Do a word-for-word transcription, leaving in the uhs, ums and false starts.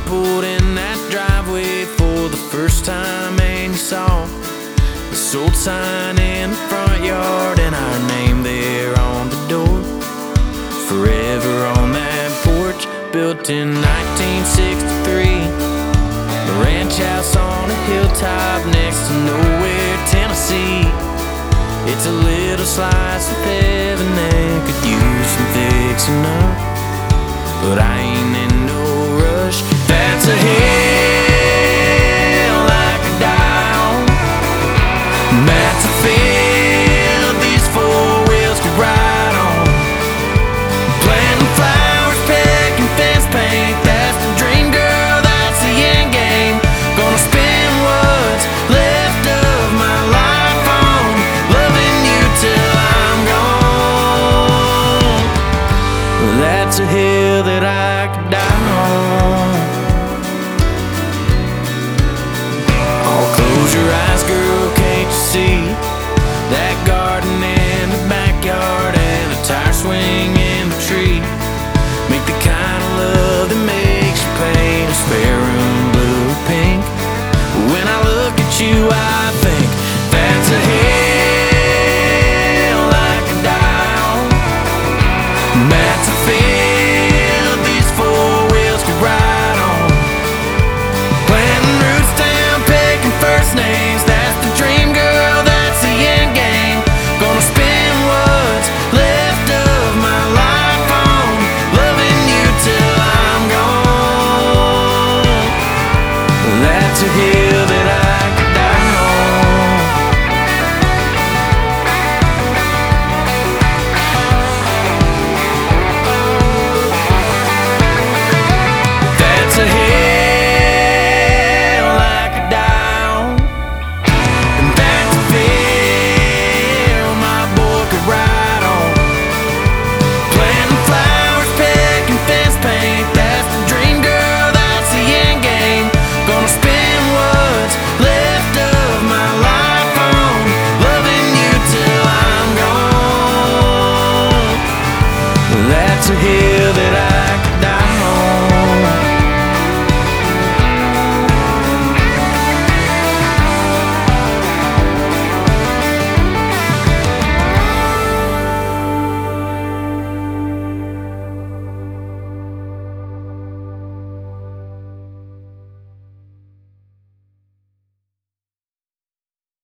pulled in that driveway for the first time and you saw the sold sign in the front yard and our name there on the door. Forever on that porch, built in nineteen sixty-three. The ranch house on a hilltop next to nowhere, Tennessee. It's a little slice of heaven that could use some fixing up, but I ain't in no rush. That's a hill I could die on. That's a field these four wheels could ride on. Planting flowers, picking fence paint, that's the dream, girl, that's the end game. Gonna spend what's left of my life on loving you till I'm gone. That's a hill that I could die on. Oh, close your eyes, girl, can't you see that garden in the backyard and a tire swing in the tree? Make the kind of love that makes you paint a spare room blue or pink. When I look at you, I think that's a hill I could die on. That's a field these four wheels could ride on. Planting roots down, picking first names, that's the dream, girl, that's the end game. Gonna spend what's left of my life on loving you till I'm gone. That's a hill